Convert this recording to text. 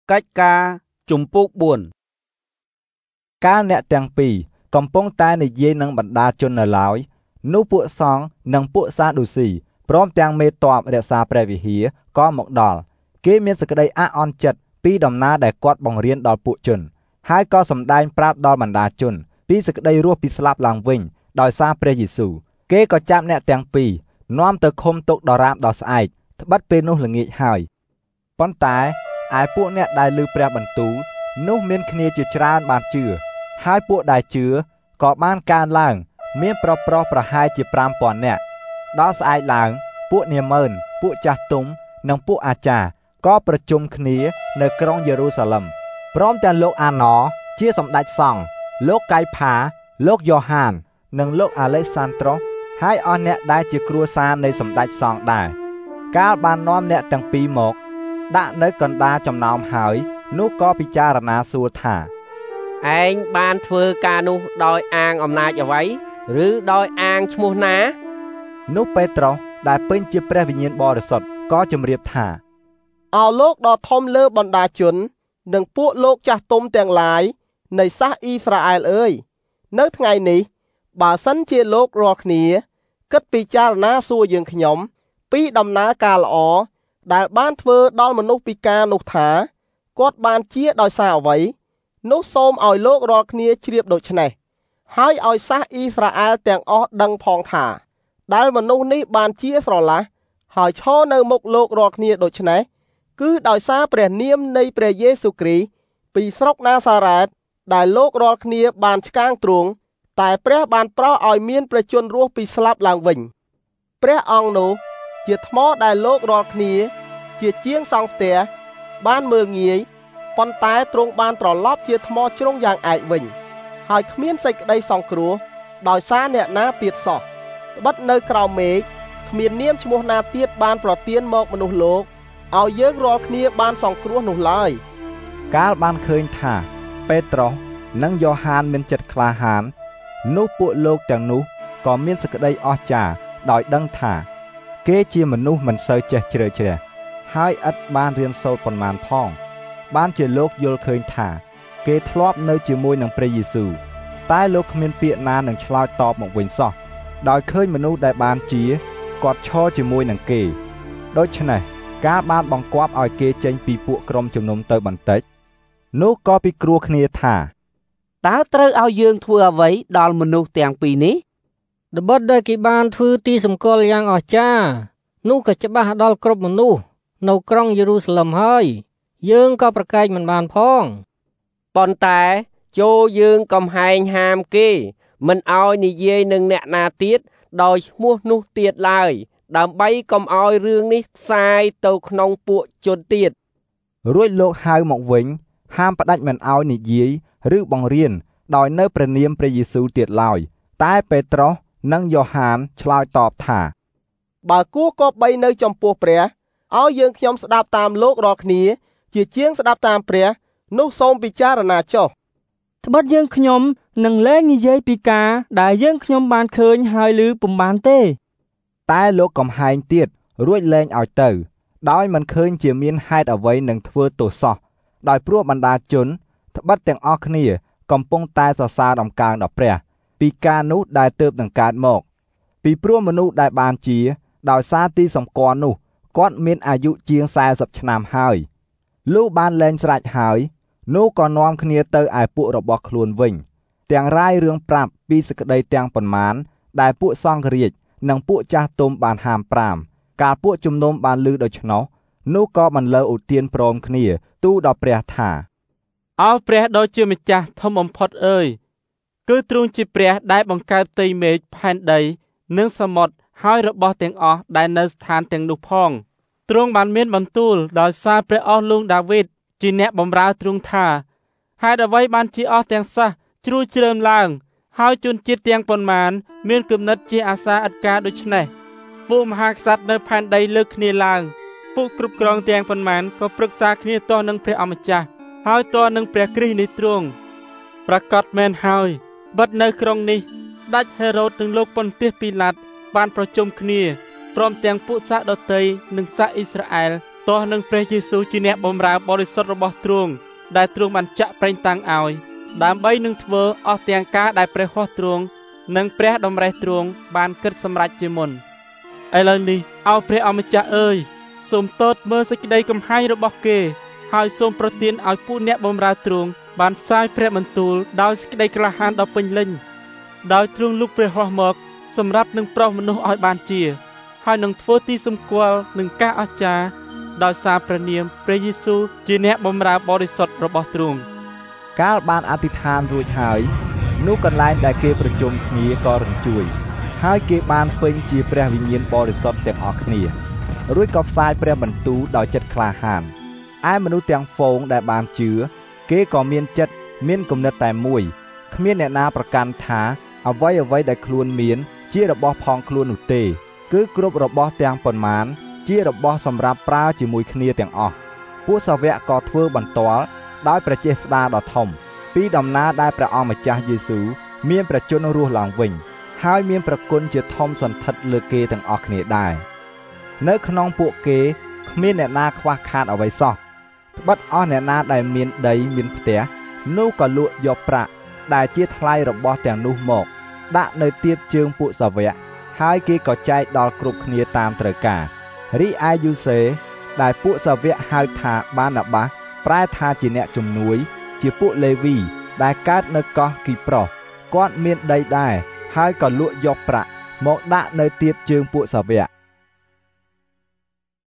កិច្ចការជំពូក4កាលអ្នកទាំងពីរកំពុងតែនិយាយនឹងបណ្ដាជននៅឡើយនោះពួកសង្ឃនិងពួកសាឌូស៊ីព្រមទាំងមេទ័ពរក្សាព្រះវិហារក៏មកដល់គេមានសេចក្តីអាក់អន់ចិត្តពីដំណើរដែលគាត់បង្រៀនដល់ពួកជនហើយក៏សម្ដែងប្រាប់ដល់បណ្ដាជនពីសេចក្តីរស់ពីស្លាប់ឡើងវិញដោយសារព្រះយេស៊ូវគេក៏ចាប់អ្នកទាំងពីរនាំទៅឃុំទុកដរាបដល់ស្អែកត្បិតពេលនោះល្ងាចហើយប៉ុន្តែឯពួកអ្នកដែលឮព្រះបន្ទូលនោះមានគ្នាជាច្រើនបានជឿហើយពួកដែលជឿក៏បានកើនឡើងមានប្រុសប្រហែលជា 5,000 នាក់ដល់ស្អែកឡើងពួកនាម៉ឺនពួកចាស់ទុំនិងពួកអាចារ្យក៏ប្រជុំគ្នានៅក្រុងយេរូសាឡឹមព្រមទាំងលោកអាណរជាសម្ដេចសង្ឃលោកកៃផាលោកយ៉ូហាននិងលោកអាឡេសាន់ដ្រូសហើយអស់អ្នកដែលជាគ្រួសារនៃសម្ដេចសង្ឃដែរកាលបាននាំអ្នកទាំងពីរមកដាក់នៅកណ្ដាលចំណោមហើយនោះក៏ពិចារណាសួរថាឯងបានធ្វើការនោះដោយអាងអំណាចអ្វីឬដោយអាងឈ្មោះណានោះពេត្រុសដែលពេញជាព្រះវិញ្ញាណបរិសុទ្ធក៏ជម្រាបថាអោលោកដ៏ធំលើបណ្ដាជននិងពួកលោកចាស់ទុំទាំងឡាយនៃសាសអ៊ីស្រាអែលអើយនៅថ្ងៃនេះបើសិនជាលោករាល់គ្នាគិតពិចារណាសួរយើងខ្ញុំពីដំណើរការល្អដែលបានធ្វើដល់មនុស្សពិការនោះថាគាត់បានជាដោយសារអ្វីនោះសូមឲ្យលោករាល់គ្នាជ្រាបដូច្នេះហើយឲ្យសាសអ៊ីស្រាអែលទាំងអស់ដឹងផងថាដែលមនុស្សនេះបានជាស្រឡះហើយឈរនៅមុខលោករាល់គ្នាដូច្នេះគឺដោយសារព្រះនាមនៃព្រះយេស៊ូវគ្រីស្ទពីស្រុកណាសារ៉េតដែលលោករាល់គ្នាបានឆ្កាងទ្រង់តែព្រះបានប្រោសឲ្យមានព្រះជន្មរស់ពីស្លាប់ឡើងវិញព្រះអង្គនោះជាថ្មដែលលោករាល់គ្នាជាជាងសង់ផ្ទះបានមើលងាយប៉ុន្តែទ្រង់បានត្រឡប់ជាថ្មជ្រុងយ៉ាងឯកវិញហើយគ្មានសេចក្តីសង្គ្រោះដោយសារអ្នកណាទៀតសោះត្បិតនៅក្រោមមេឃគ្មាននាមឈ្មោះណាទៀតបានប្រទានមកមនុស្សលោកឲ្យយើងរាល់គ្នាបានសង្គ្រោះនោះឡើយកាលបានឃើញថាពេត្រុសនិងយ៉ូហានមានចិត្តក្លាហាននោះពួកលោកទាំងនោះក៏មានសេចក្តីអស្ចារ្យដោយដឹងថាគេជាមនុស្សមិនសូវចេះជ្រៅជ្រះហើយឥតបានរៀនសូត្រប៉ុន្មានផងបានជាលោកយល់ឃើញថាគេធ្លាប់នៅជាមួយនឹងព្រះយេស៊ូវតែលោកគ្មានពាក្យណានឹងឆ្លើយតបមកវិញសោះដោយឃើញមនុស្សដែលបានជាគាត់ឈរជាមួយនឹងគេដូច្នេះកាលបានបង្គាប់ឲ្យគេចេញពីពួកក្រុមជំនុំទៅបន្តិចនោះក៏ពិគ្រោះគ្នាថាតើត្រូវឲ្យយើងធ្វើអ្វីដល់មនុស្សទាំងពីរនេះត្បិតដែលគេបានធ្វើទីសម្គាល់យ៉ាងអស្ចារ្យនោះក៏ច្បាស់ដល់គ្រប់មនុស្សនៅក្រុងយេរូសាឡឹមហើយយើងក៏ប្រកែកមិនបានផងប៉ុន្តែចូលយើងកំហែងហាមគេមិនឲ្យនិយាយនឹងអ្នកណាទៀតដោយឈ្មោះនោះទៀតឡើយដើម្បីកុំឲ្យរឿងនេះផ្សាយទៅក្នុងពួកជនទៀតរួចលោកហៅមកវិញហាមផ្ដាច់មិនឲ្យនិយាយឬបង្រៀនដោយនៅព្រះនាមព្រះយេស៊ូវទៀតឡើយតែពេត្រុសនិងយ៉ូហានឆ្លើយតបថាបើគួរគប្បីនៅចំពោះព្រះឲ្យយើងខ្ញុំស្ដាប់តាមលោករាល់គ្នាជាជាងស្ដាប់តាមព្រះនោះសូមពិចារណាចុះត្បិតយើងខ្ញុំនឹងលែងនិយាយពីការដែលយើងខ្ញុំបានឃើញហើយឮពុំបានទេតែលោកកំហែងទៀតរួចលែងឲ្យទៅដោយមិនឃើញជាមានហេតុអ្វីនឹងធ្វើទោសសោះដោយព្រោះបណ្ដាជនត្បិតទាំងអស់គ្នាកំពុងតែសរសើរដំកើងដល់ព្រះពីការនោះដែលទើបនឹងកើតមកពីព្រោះមនុស្សដែលបានជាដោយសារទីសម្គាល់នោះគាត់មានអាយុជាង40ឆ្នាំហើយលុះបានលែងស្រេចហើយនោះក៏នាំគ្នាទៅឯពួករបស់ខ្លួនវិញទាំងរាយរឿងប្រាប់ពីសេចក្តីទាំងប៉ុន្មានដែលពួកសង្ឃរាជនិងពួកចាស់ទុំបានហាម5កាលពួកជំនុំបានឮដូច្នោះនោះក៏បន្លឺឧទានព្រមគ្នាទូលដល់ព្រះថាអោព្រះដ៏ជាម្ចាស់ធំបំផុតអើយគឺទ្រង់ជាព្រះដែលបង្កើតផ្ទៃមេឃផែនដីនិងសមុទ្រហើយរបស់ទាំងអស់ដែលនៅស្ថានទាំងនោះផងទ្រង់បានមានបន្ទូលដោយសារព្រះអស់លោកដាវីតជាអ្នកបម្រើទ្រង់ថាហេតុអ្វីបានជាអស់ទាំងសះជ្រួលជ្រើមឡើងហើយជនជាតិទាំងប៉ុន្មានមានគំនិតជាអាសាឥតការដូច្នេះពួកមហាក្សត្រនៅផែនដីលើកគ្នាឡើងពួកគ្រប់គ្រងទាំងប៉ុន្មានក៏ប្រឹក្សាគ្នាទាស់នឹងព្រះអម្ចាស់ហើយទាស់នឹងព្រះគ្រីស្ទនៃទ្រង់ប្រកាសមែនហើយបិទនៅក្រុងនេះស្ដេចហេរ៉ូតនិងលោកប៉ុន្ទាសពីឡាតបានប្រជុំគ្នាព្រមទាំងពួកសាសដតីនិងសាសអ៊ីស្រាអែលតោះនឹងព្រះយេស៊ូវជាអ្នកបម្រើបរិសុទ្ធរបស់ទ្រង់ដែលទ្រង់បានចាក់ប្រេងតាំងឲ្យដើម្បីនឹងធ្វើអស់ទាំងការដែលព្រះហស្ថទ្រង់និងព្រះតម្រេះទ្រង់បានគិតសម្រេចជាមុនឥឡូវនេះអោព្រះអម្ចាស់អើយសូមទតមើលសេចក្តីកំហែងរបស់គេហើយសូមប្រទានឲ្យពួកអ្នកបម្រើទ្រង់បានផ្សាយព្រះបន្ទូលដោយសេចក្តីក្លាហានដ៏ពេញលេញដោយទ្រង់លុបព្រះហស្ថមកសម្រាប់នឹងប្រោសមនុស្សឲ្យបានជាហើយនឹងធ្វើទីសម្គាល់នឹងការអស្ចារ្យដោយសារព្រះនាមព្រះយេស៊ូវជាអ្នកបម្រើបរិសុទ្ធរបស់ទ្រង់កាលបានអធិដ្ឋានរួចហើយនោះកន្លែងដែលគេប្រជុំគ្នាក៏រញ្ជួយហើយគេបានពេញជាព្រះវិញ្ញាណបរិសុទ្ធទាំងអស់គ្នារួចក៏ផ្សាយព្រះបន្ទូលដោយចិត្តក្លាហានឯមនុស្សទាំងហ្វូងដែលបានជឿគេក៏មានចិត្តមានគំនិតតែមួយគ្មានអ្នកណាប្រកាន់ថាអ្វីដែលខ្លួនមានជារបស់ផងខ្លួននោះទេគឺគ្រប់របស់ទាំងប៉ុន្មានជារបស់សម្រាប់ប្រើជាមួយគ្នាទាំងអស់ពួកសាវកក៏ធ្វើបន្ទាល់ដោយព្រះចេស្តាដ៏ធំពីដំណើរដែលព្រះអង្គម្ចាស់យេស៊ូវមានព្រះជន្មរស់ឡើងវិញហើយមានព្រះគុណជាធំសន្ធិដ្ឋលើគេទាំងអស់គ្នាដែរនៅក្នុងពួកគេគ្មានអ្នកណាខ្វះខាតអ្វីសោះត្បិតអស់អ្នកណាដែលមានដីមានផ្ទះនោះក៏លក់យកប្រាក់ដែលជាថ្លៃរបស់ទាំងនោះមកដាក់នៅទៀបជើងពួកសាវកហើយគេក៏ចែកដល់គ្រប់គ្នាតាមត្រូវការរីឯយូសេដែលពួកសាវកហៅថាបាណាបាសប្រែថាជាអ្នកជំនួយជាពួកលេវីដែលកើតនៅកោះគីប្រុសគាត់មានដីដែរហើយក៏លក់យកប្រាក់មកដាក់នៅទៀបជើងពួកសាវក